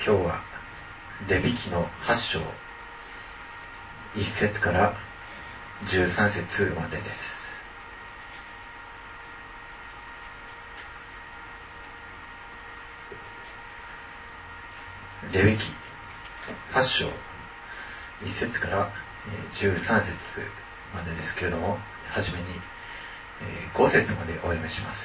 今日はレビ記の8章1節から13節までです。レビ記8章1節から13節までですけれども、はじめに5節までお読みします。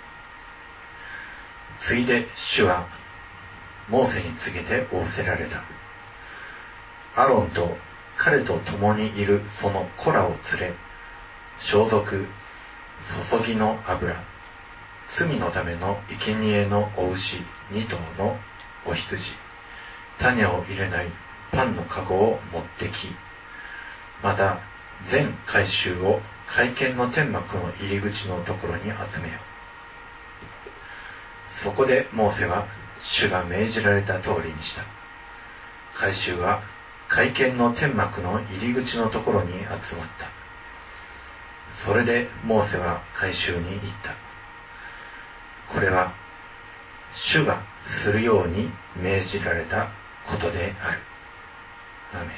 ついで主はモーセに告げて仰せられた。アロンと彼と共にいるその子らを連れ、装束、注ぎの油、罪のための生贄のお牛2頭のお羊、種を入れないパンの籠を持ってき、また全改宗を会見の天幕の入り口のところに集めよ。そこでモーセは主が命じられた通りにした。改宗は会見の天幕の入り口のところに集まった。それでモーセは改宗に言った。これは主がするように命じられたことである。アーメン。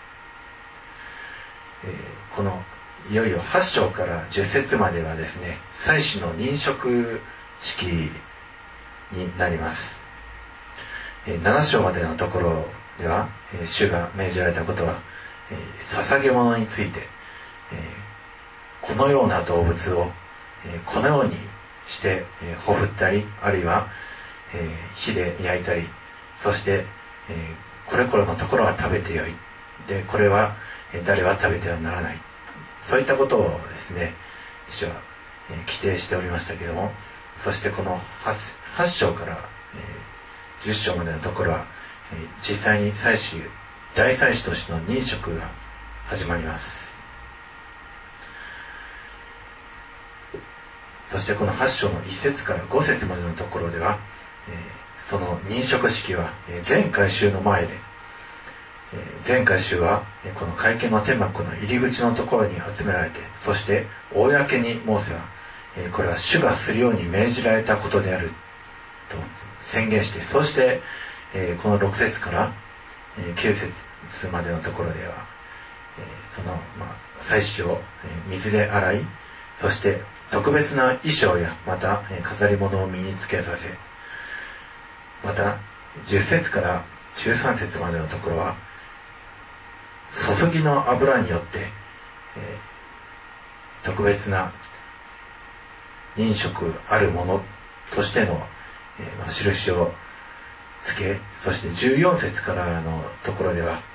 このいよいよ8章から10節まではですね、祭司の認職式になります。7章までのところでは、主が命じられたことは、捧げ物について、このような動物を、このようにしてほふったり、あるいは、火で焼いたり、そして、これこれのところは食べてよい。で、これは、誰は食べてはならない。そういったことをですね、主は、規定しておりましたけれども、そしてこの 8章から、10章までのところは、実際に大祭司としての認職が始まります。そしてこの8章の1節から5節までのところでは、その認職式は全改宗の前で、全改宗はこの会見の天幕の入り口のところに集められて、そして公にモーセはこれは主がするように命じられたことであると宣言して、そしてこの6節から9節までのところではその祭司を水で洗い、そして特別な衣装やまた飾り物を身につけさせ、また10節から13節までのところは注ぎの油によって特別な認職あるものとしての印をつけ、そして14節からのところでは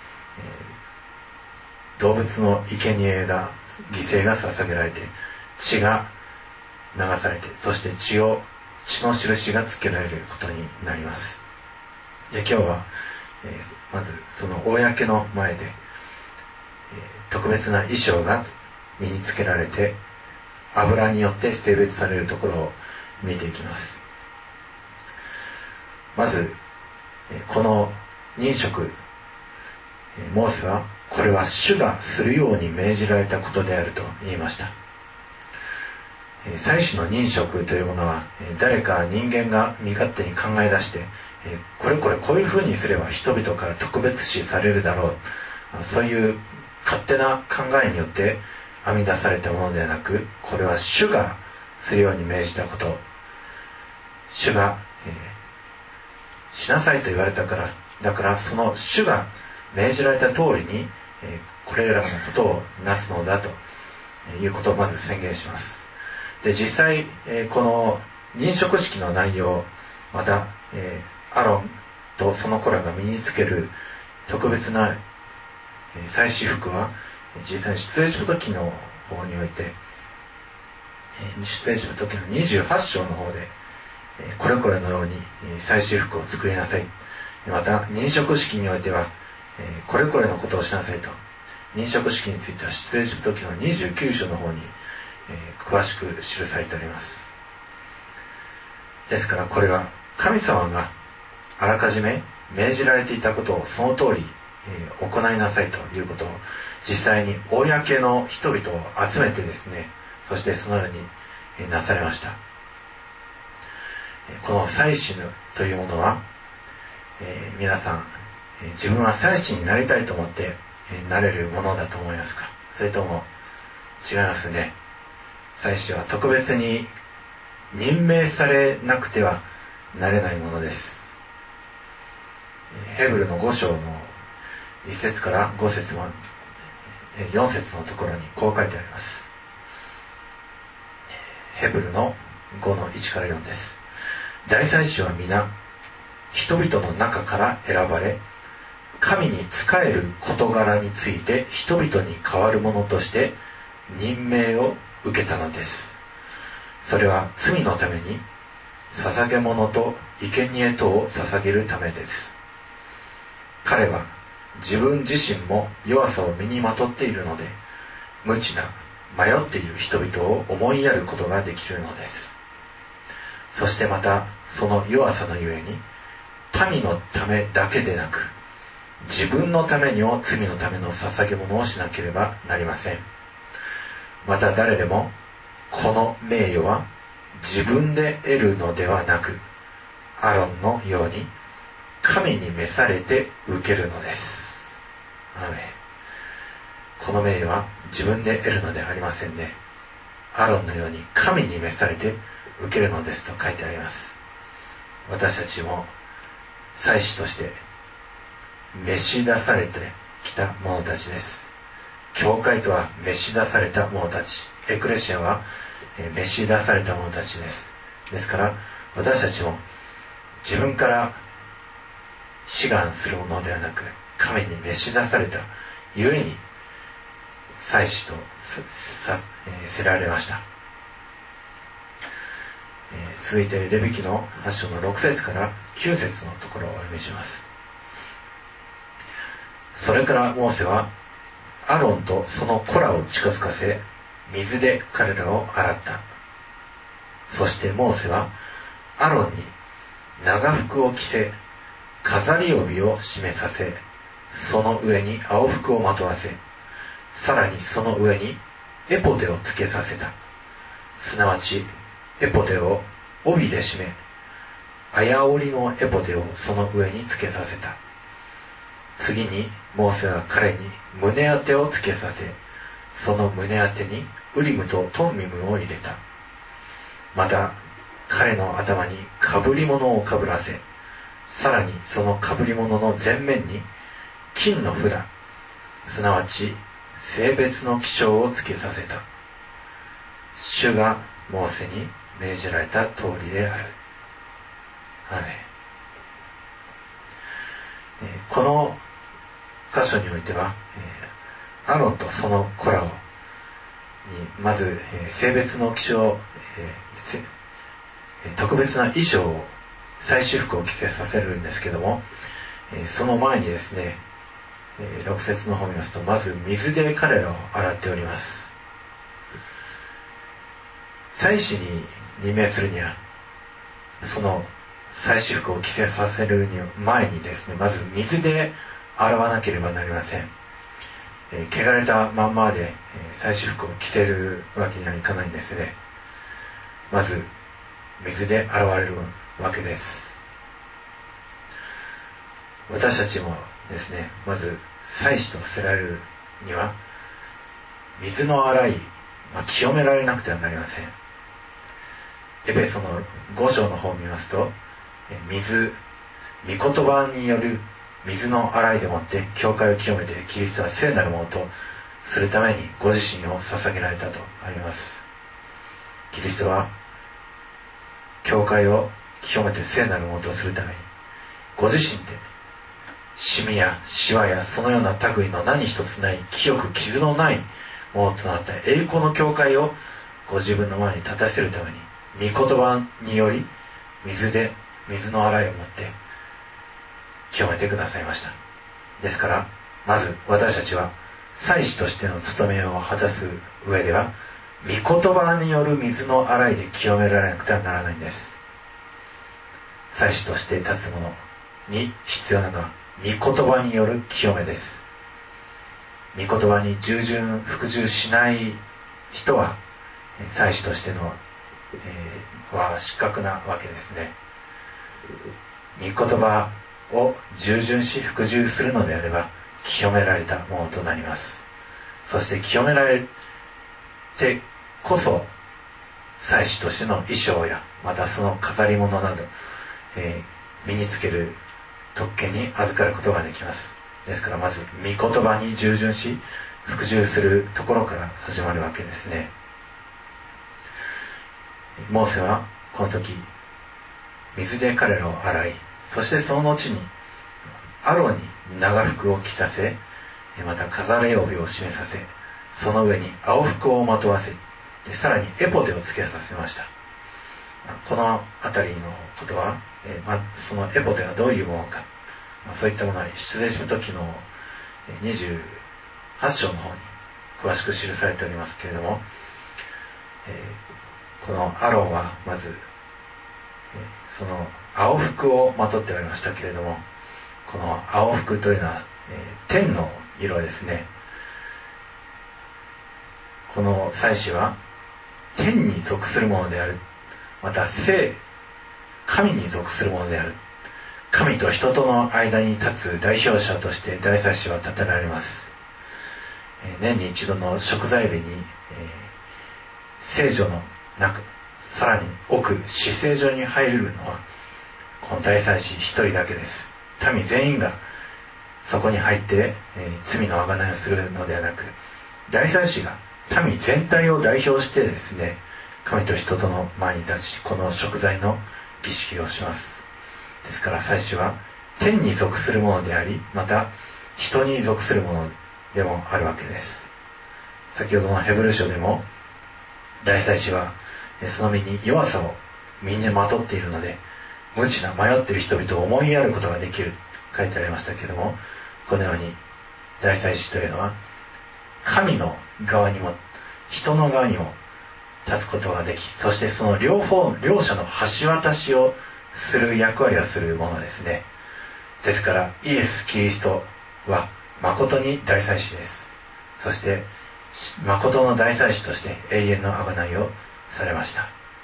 動物の生贄が犠牲が捧げられて血が流されて、そして血の印がつけられることになります。で、今日はまずその公の前で特別な衣装が身につけられて油によって性別されるところを見ていきます。まずこの認職、モーセはこれは主がするように命じられたことであると言いました。祭司の認職というものは誰か人間が身勝手に考え出して、これこれこういうふうにすれば人々から特別視されるだろう、そういう勝手な考えによって編み出されたものではなく、これは主がするように命じたこと。主が、しなさいと言われたから、だからその主が命じられた通りに、これらのことをなすのだということをまず宣言します。で、実際、この認職式の内容、また、アロンとその子らが身につける特別な祭司服は実際に出エジプト記の方において、出エジプト記の28章の方でこれこれのように祭司服を作りなさい、また認職式においてはこれこれのことをしなさいと、認職式については出エジプト記の29章の方に詳しく記されております。ですからこれは神様があらかじめ命じられていたことをその通り行いなさいということを実際に公の人々を集めてですね、そしてそのようになされました。この祭司というものは皆さん、自分は祭司になりたいと思って、なれるものだと思いますか？それとも違いますね。祭司は特別に任命されなくてはなれないものです。ヘブルの5章の1節から5節まで4節のところにこう書いてあります。ヘブルの5の1から4です。大祭司は皆人々の中から選ばれ、神に仕える事柄について人々に代わる者として任命を受けたのです。それは罪のために捧げ物と生贄等を捧げるためです。彼は自分自身も弱さを身にまとっているので、無知な迷っている人々を思いやることができるのです。そしてまたその弱さのゆえに、民のためだけでなく自分のためにも罪のための捧げ物をしなければなりません。また誰でもこの名誉は自分で得るのではなく、アロンのように神に召されて受けるのです。アーメン。この名誉は自分で得るのではありませんね。アロンのように神に召されて受けるのですと書いてあります。私たちも祭司として召し出されてきた者たちです。教会とは召し出された者たち、エクレシアは召し出された者たちです。ですから私たちも自分から志願するものではなく、神に召し出されたゆえに祭司とせられました。続いてレビ記の8章の6節から9節のところをお読みします。それからモーセはアロンとその子らを近づかせ、水で彼らを洗った。そしてモーセはアロンに長服を着せ、飾り帯を締めさせ、その上に青服をまとわせ、さらにその上にエポデをつけさせた。すなわちエポデを帯で締め、綾織のエポデをその上につけさせた。次にモーセは彼に胸当てをつけさせ、その胸当てにウリムとトンミムを入れた。また彼の頭にかぶり物をかぶらせ、さらにそのかぶり物の前面に金の札、すなわち性別の記章をつけさせた。主がモーセに命じられた通りである。アーメン。この箇所においては、アロンとその子らにまず性別の記章、特別な衣装を、祭司服を着せさせるんですけども、その前にですね、6節の方を見ますと、まず水で彼らを洗っております。祭司に任命するには、その祭司服を着せさせる前にですね、まず水で洗わなければなりません。汚れたまんまで祭司服を着せるわけにはいかないんですね。まず水で洗われるわけです。私たちもですね、まず祭司とせられるには水の洗い、清められなくてはなりません。エペソの5章の方を見ますと、御言葉による水の洗いでもって教会を清めてキリストは聖なるものとするためにご自身を捧げられたとあります。キリストは教会を清めて聖なるものとするためにご自身でシミやシワやそのような類の何一つない清く傷のないものとなった栄光の教会をご自分の前に立たせるために御言葉により水の洗いをもって清めてくださいました。ですからまず私たちは祭司としての務めを果たす上では御言葉による水の洗いで清められなくてはならないんです。祭司として立つ者に必要なのは御言葉による清めです。御言葉に従順服従しない人は祭司としての、は失格なわけですね。御言葉を従順し服従するのであれば清められたものとなります。そして清められてこそ祭司としての衣装やまたその飾り物など、身につける特権に預かることができます。ですからまず御言葉に従順し服従するところから始まるわけですね。モーセはこの時水で彼らを洗い、そしてその後にアロンに長服を着させ、また飾れ帯を締めさせ、その上に青服をまとわせ、さらにエポデをつけさせました。このあたりのことは、そのエポデはどういうものか、そういったものは出エジプト記の28章の方に詳しく記されておりますけれども、このアロンはまずその青服をまとっておりましたけれども、この青服というのは、天の色ですね。この祭司は天に属するものである、また神に属するものである。神と人との間に立つ代表者として大祭司は立てられます。年に一度の贖罪日に、聖所の中、さらに奥至聖所に入れるのはこの大祭司一人だけです。民全員がそこに入って、罪の贖いをするのではなく、大祭司が民全体を代表してですね、神と人との前に立ち、この贖罪の儀式をします。ですから祭司は天に属するものであり、また人に属するものでもあるわけです。先ほどのヘブル書でも大祭司はその身に弱さを身にまとっているので、無知な迷っている人々を思いやることができる書いてありましたけれども、このように大祭司というのは神の側にも人の側にも立つことができ、そしてその両者の橋渡しをする役割をするものですね。ですからイエス・キリストは誠に大祭司です。そして誠の大祭司として永遠の贖いをされました。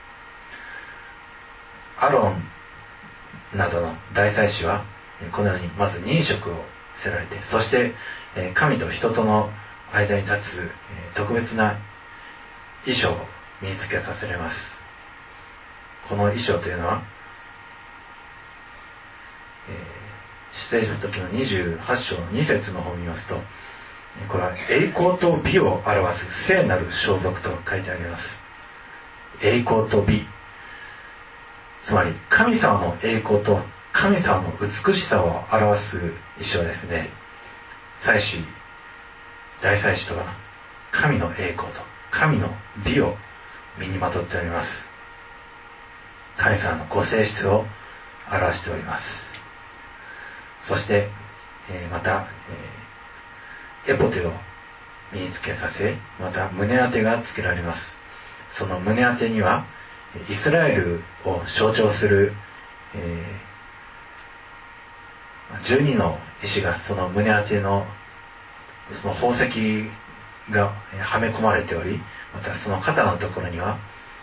アロンなどの大祭司はこのようにまず任職をせられて、そして神と人との間に立つ特別な衣装を身につけさせられます。この衣装というのは出エジプト記の28章の2節の方を見ますと、これは栄光と美を表す聖なる装束と書いてあります。栄光と美、つまり神様の栄光と神様の美しさを表す衣装ですね。祭司、大祭司とは神の栄光と神の美を身にまとっております。神様のご性質を表しております。そして、また、エポテを身につけさせ、また胸当てがつけられます。その胸当てにはイスラエルを象徴する、12の石がその胸当てのその宝石がはめ込まれており、またその肩のところには、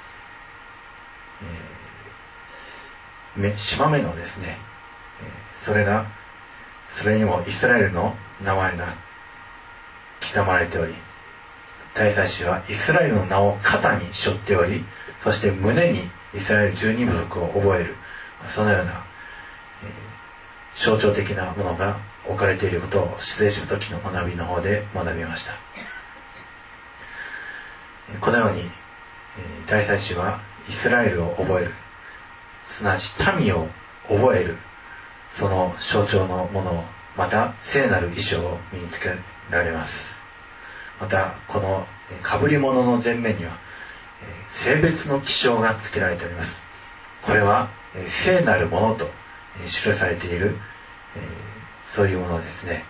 縞目のですね、それにもイスラエルの名前が刻まれており、大祭司はイスラエルの名を肩に背負っており、そして胸にイスラエル12部族を覚える、そのような、象徴的なものが置かれていることを出エジプト記の学びの方で学びました。このように大祭司はイスラエルを覚える、すなわち民を覚える、その象徴のものを、また聖なる衣装を身につけられます。またこの被り物の前面には性別の記章が付けられております。これは聖なるものと記されているそういうものですね。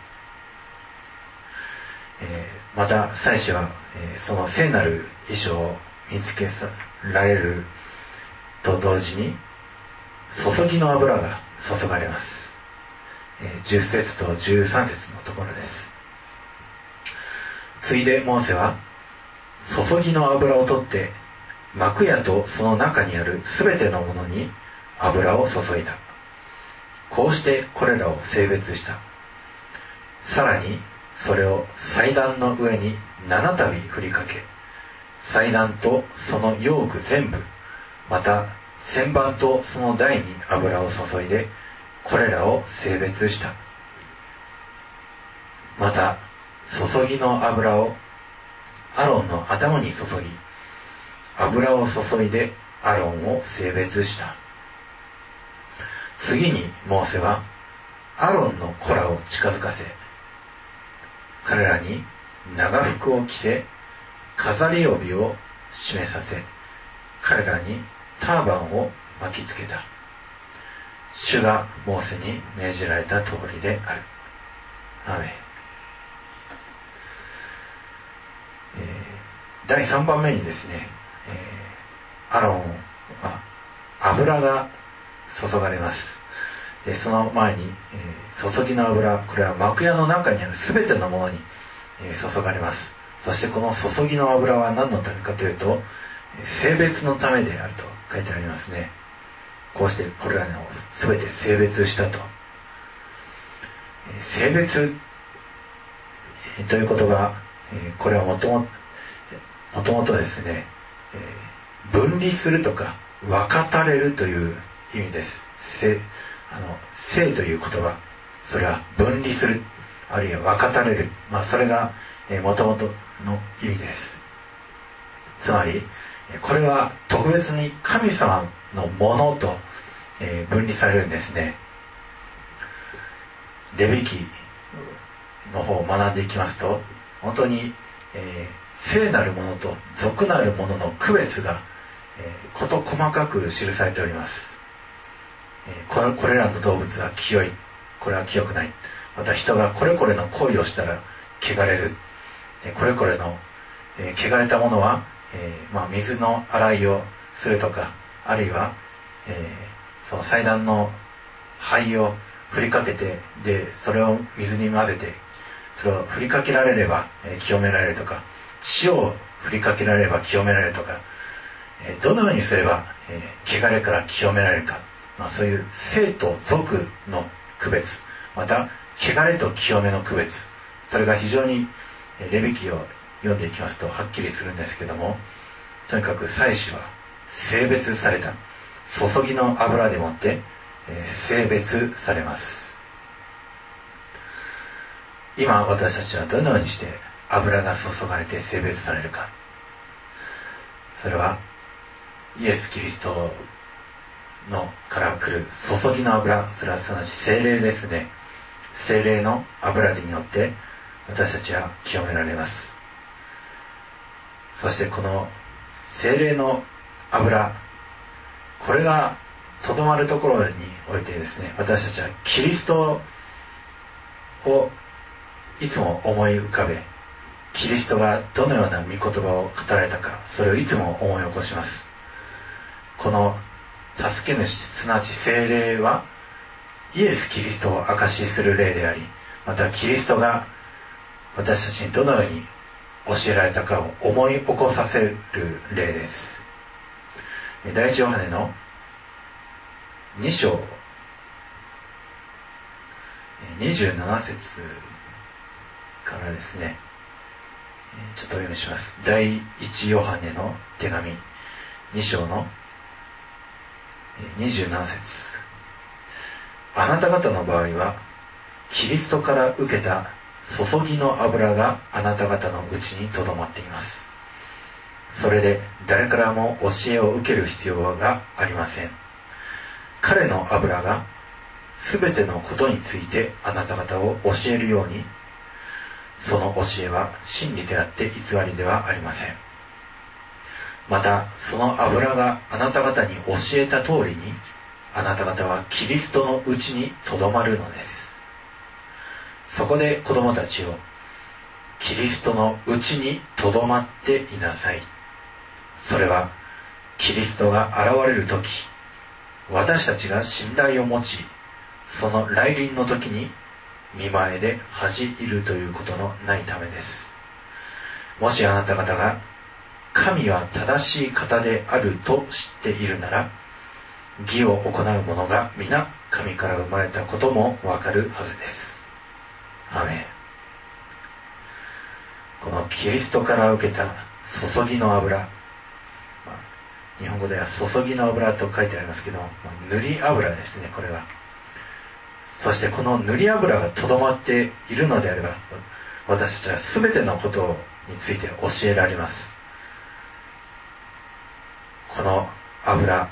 また祭司はその聖なる衣装を身につけられると同時に注ぎの油が注がれます。10節と13節のところです。ついでモーセは注ぎの油を取って幕屋とその中にあるすべてのものに油を注いだ。 こうしてこれらを性別した。さらにそれを祭壇の上に7度振りかけ、祭壇とその用具全部、また旋盤とその台に油を注いでこれらを性別した。また注ぎの油をアロンの頭に注ぎ、油を注いでアロンを性別した。次にモーセはアロンの子らを近づかせ、彼らに長服を着せ、飾り帯を締めさせ、彼らにターバンを巻きつけた。主がモーセに命じられた通りである。アーメン。第3番目にですね、アロンは油が注がれます。でその前に、注ぎの油、これは幕屋の中にある全てのものに、注がれます。そしてこの注ぎの油は何のためかというと、性別のためであると書いてありますね。こうしてこれらを全て性別したと。性別ということが、これはもともとですね、分離するとか分かたれるという意味です。性という言葉、それは分離する、あるいは分かたれる、それがもともとの意味です。つまりこれは特別に神様のものと分離されるんですね。レビ記の方を学んでいきますと、本当に聖なるものと俗なるものの区別が事細かく記されております。これらの動物は清い、これは清くない。また人がこれこれの行為をしたら汚れる。これこれの汚れたものは、水の洗いをするとか、あるいは、その祭壇の灰を振りかけて、でそれを水に混ぜて、それを振りかけられれば清められるとか、塩を振りかけられれば清められるとか、どのようにすれば汚れから清められるか、そういう聖と俗の区別、また汚れと清めの区別、それが非常にレビ記を読んでいきますとはっきりするんですけども、とにかく祭司は性別された、注ぎの油でもって性別されます。今私たちはどのようにして油が注がれて性別されるか。それはイエス・キリストのから来る注ぎの油、それはすなわち聖霊ですね。聖霊の油によって私たちは清められます。そしてこの聖霊の油、これがとどまるところにおいてですね、私たちはキリストをいつも思い浮かべ、キリストがどのような御言葉を語られたか、それをいつも思い起こします。この助け主、すなわち聖霊はイエス・キリストを証しする霊であり、またキリストが私たちにどのように教えられたかを思い起こさせる霊です。第一ヨハネの2章27節からですね、ちょっとお読みします。第一ヨハネの手紙2章の27節。あなた方の場合はキリストから受けた注ぎの油があなた方のうちにとどまっています。それで誰からも教えを受ける必要がありません。彼の油がすべてのことについてあなた方を教えるように、その教えは真理であって偽りではありません。またその油があなた方に教えた通りに、あなた方はキリストのうちにとどまるのです。そこで子供たちをキリストのうちにとどまっていなさい。それはキリストが現れるとき、私たちが信頼を持ち、その来臨の時に見前で恥じるということのないためです。もしあなた方が神は正しい方であると知っているなら、 義を行う者が皆神から生まれたこともわかるはずです。アメン。このキリストから受けた注ぎの油、日本語では注ぎの油と書いてありますけど、塗り油ですね、これは。そしてこの塗り油がとどまっているのであれば、私たちは全てのことについて教えられます。この油、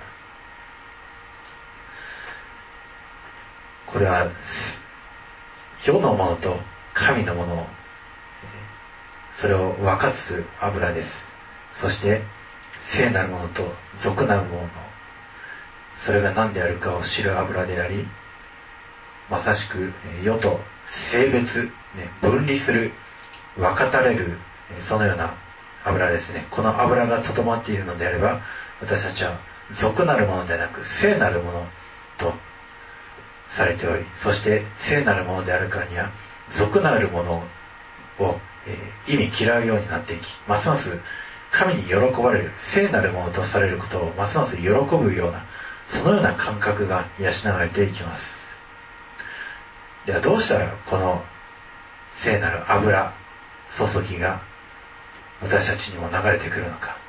これは世のものと神のものを、それを分かつ油です。そして聖なるものと俗なるもの、それが何であるかを知る油であり、まさしく世と性別、分離する、分かたれる、そのような油ですね。この油がとどまっているのであれば、私たちは俗なるものではなく聖なるものとされており、そして聖なるものであるからには俗なるものを、意味嫌うようになっていき、ますます神に喜ばれる聖なるものとされることをますます喜ぶような、そのような感覚が養われていきます。ではどうしたらこの聖なる油注ぎが私たちにも流れてくるのか。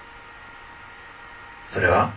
それは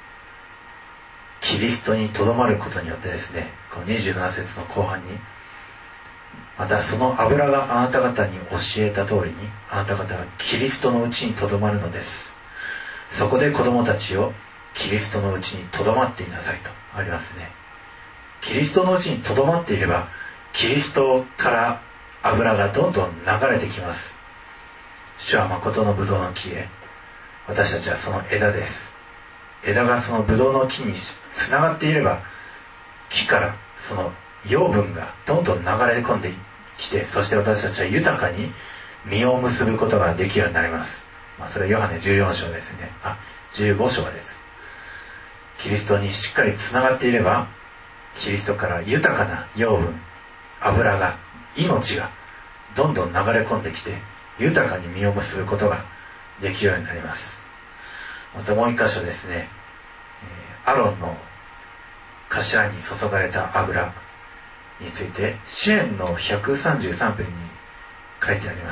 キリストにとどまることによってですね、この27節の後半に、またその油があなた方に教えた通りに、あなた方はキリストのうちにとどまるのです。そこで子供たちをキリストのうちにとどまっていなさいとありますね。キリストのうちにとどまっていれば、キリストから油がどんどん流れてきます。主は誠のブドウの木へ、私たちはその枝です。枝がそのブドウの木につながっていれば、木からその養分がどんどん流れ込んできて、そして私たちは豊かに実を結ぶことができるようになります。それはヨハネ14章ですね。15章です。キリストにしっかりつながっていれば、キリストから豊かな養分、油が、命がどんどん流れ込んできて、豊かに実を結ぶことができるようになります。またもう一箇所ですね、アロンの頭に注がれた油について、詩編の133編に書いてあります。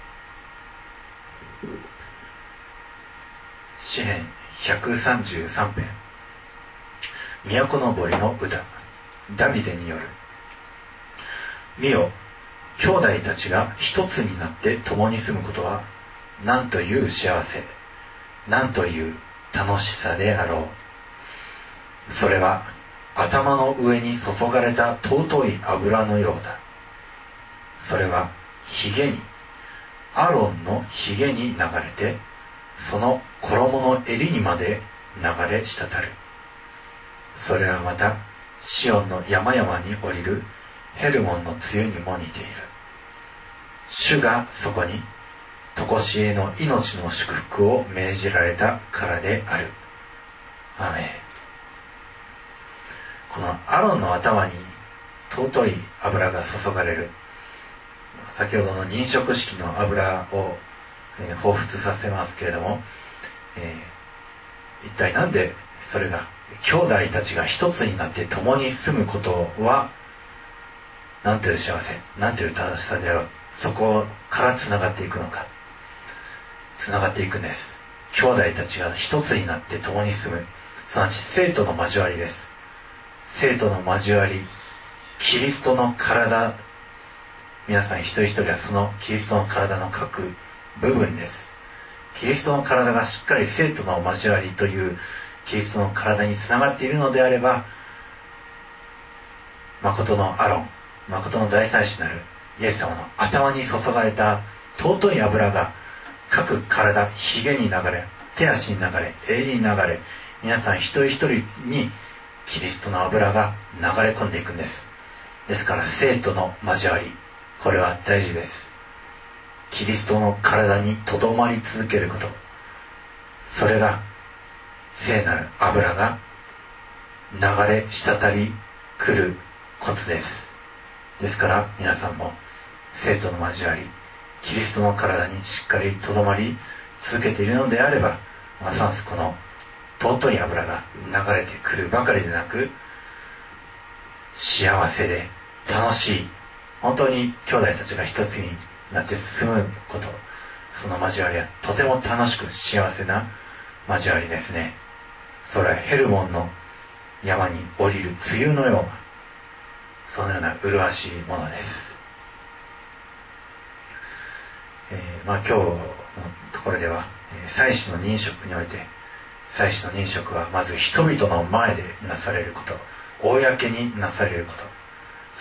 詩編133編、都のぼりの歌、ダビデによる。見よ、兄弟たちが一つになって共に住むことは、なんという幸せ、なんという楽しさであろう。それは頭の上に注がれた尊い油のようだ。それは髭に、アロンの髭に流れて、その衣の襟にまで流れ滴る。それはまたシオンの山々に降りるヘルモンの露にも似ている。主がそこに常しえの命の祝福を命じられたからである。アーメン。このアロンの頭に尊い油が注がれる。先ほどの認職式の油を彷彿させますけれども、一体なんでそれが兄弟たちが一つになって共に住むことは、なんという幸せ、なんという楽しさであろう。そこからつながっていくのか。つながっていくんです。兄弟たちが一つになって共に住む、すなわち生徒の交わりです。生徒の交わり、キリストの体、皆さん一人一人はそのキリストの体の各部分です。キリストの体がしっかり生徒の交わりというキリストの体につながっているのであれば、誠のアロン、誠の大祭司なるイエス様の頭に注がれた尊い油が各体、髭に流れ、手足に流れ、襟に流れ、皆さん一人一人にキリストの油が流れ込んでいくんです。ですから生徒の交わり、これは大事です。キリストの体にとどまり続けること、それが聖なる油が流れ滴り来るコツです。ですから皆さんも生徒の交わり、キリストの体にしっかりとどまり続けているのであれば、ますますこの尊い油が流れてくるばかりでなく、幸せで楽しい、本当に兄弟たちが一つになって進むこと、その交わりはとても楽しく幸せな交わりですね。それはヘルモンの山に降りる梅雨のような、そのような麗しいものです。今日のところでは、祭司の任職において、祭司の任職はまず人々の前でなされること、公になされること、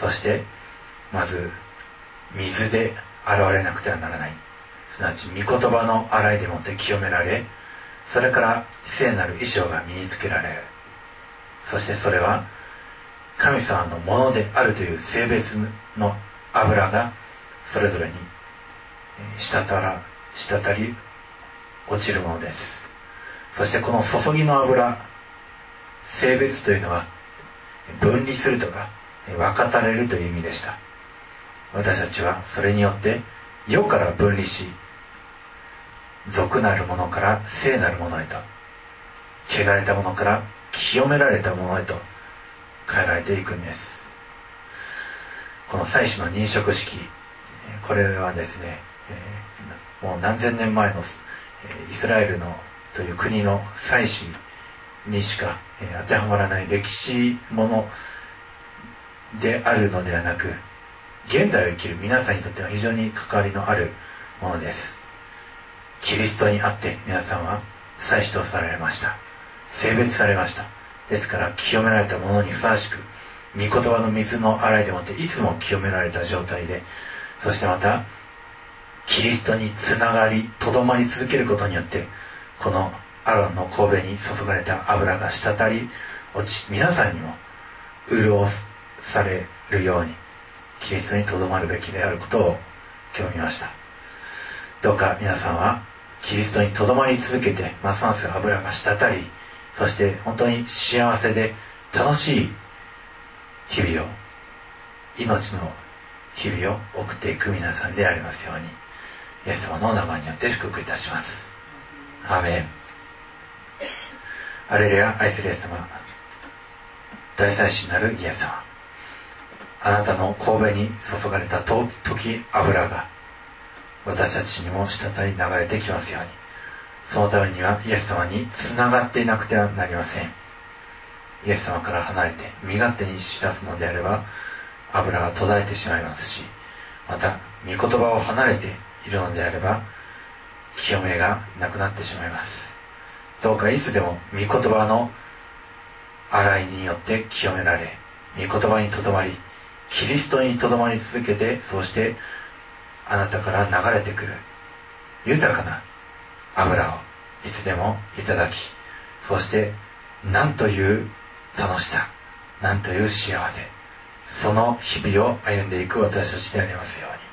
そしてまず水で洗われなくてはならない、すなわち御言葉の洗いでもって清められ、それから聖なる衣装が身につけられる。そしてそれは神様のものであるという性別の油がそれぞれに滴り落ちるものです。そしてこの注ぎの油、性別というのは分離するとか分かたれるという意味でした。私たちはそれによって世から分離し、俗なるものから聖なるものへと、汚れたものから清められたものへと変えられていくんです。この祭司の任職式、これはですね、もう何千年前のイスラエルのという国の祭司にしか当てはまらない歴史ものであるのではなく、現代を生きる皆さんにとっては非常に関わりのあるものです。キリストにあって皆さんは祭司とされました。聖別されました。ですから清められたものにふさわしく、御言葉の水の洗いでもっていつも清められた状態で、そしてまたキリストにつながりとどまり続けることによって、このアロンの頭に注がれた油が滴り落ち、皆さんにも潤されるようにキリストにとどまるべきであることを今日見ました。どうか皆さんはキリストにとどまり続けて、ますます油が滴り、そして本当に幸せで楽しい日々を、命の日々を送っていく皆さんでありますように、イエス様のお名前によって祝福いたします。アーメン。アレルヤ。愛するイエス様、大祭司なるイエス様、あなたの頭に注がれた時油が私たちにも滴り流れてきますように、そのためにはイエス様につながっていなくてはなりません。イエス様から離れて身勝手にしだすのであれば、油が途絶えてしまいますし、また御言葉を離れているのであれば清めがなくなってしまいます。どうかいつでも御言葉の洗いによって清められ、御言葉にとどまり、キリストにとどまり続けて、そうしてあなたから流れてくる豊かな油をいつでもいただき、そしてなんという楽しさ、なんという幸せ、その日々を歩んでいく私たちでありますように、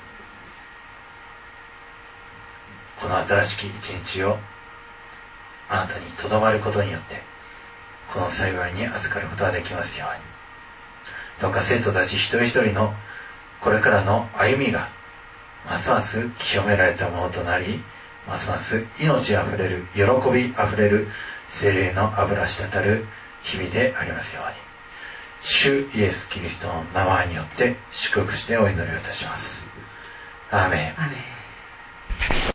この新しき一日をあなたにとどまることによってこの幸いに預かることができますように、どうか生徒たち一人一人のこれからの歩みがますます清められたものとなり、ますます命あふれる、喜びあふれる聖霊の油滴る日々でありますように、主イエスキリストの名前によって祝福してお祈りをいたします。アーメン。